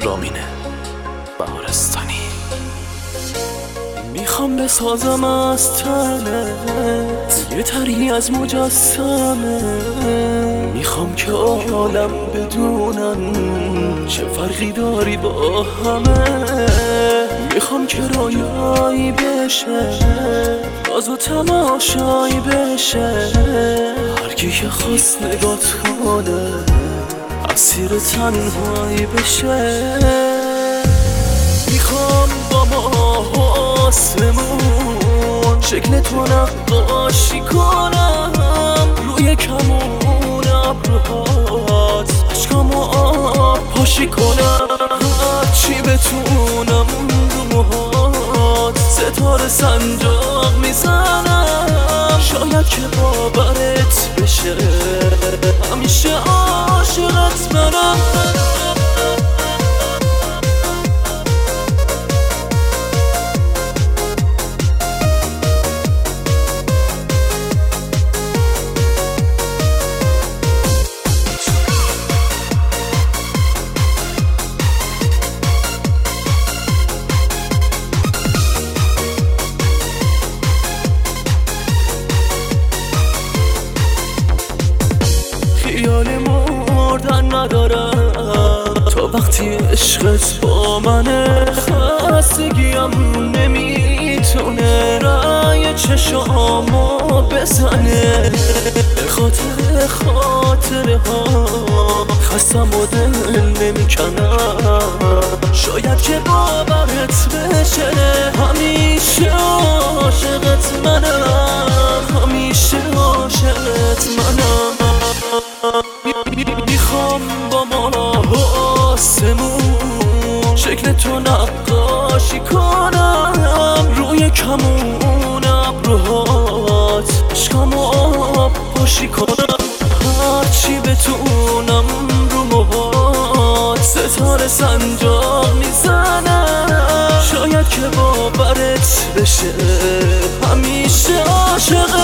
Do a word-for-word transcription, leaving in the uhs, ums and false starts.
رامینه بهارستانی. میخوام بسازم از تنت یه طرحی از مجسمه، میخوام که عالم بدونن چه فرقی داری با همه، میخوام که رویایی بشه باز و تماشایی بشه، هر کی که خواست نگات کنه اسیر تنهایی بشه. میخوام با ماه و آسمون شکل تو نقاشی کنم، روی کمون ابروهات عشقامو آب پاشی کنم، هرچی بتونم رو موهات ستاره سنجاق میزنم، شاید که باورت بشه همیشه عاشقت منم. خیال مردن ندارم تا وقتی عشقت با منه، خستگیم نمیتونه رای چشامو بزنه، به خاطر خاطره ها خستم و دل نمیکنم، شاید که باورت بشه همیشه عاشقت منم، همیشه عاشقت منم. میخوام با ماه و آسمون شکل تو نقاشی کنم، روی کمون ابروهات عشقامو آب پاشی کنم، هرچی بتونم رو موهات ستاره سنجاق میزنم، شاید که باورت بشه همیشه عاشق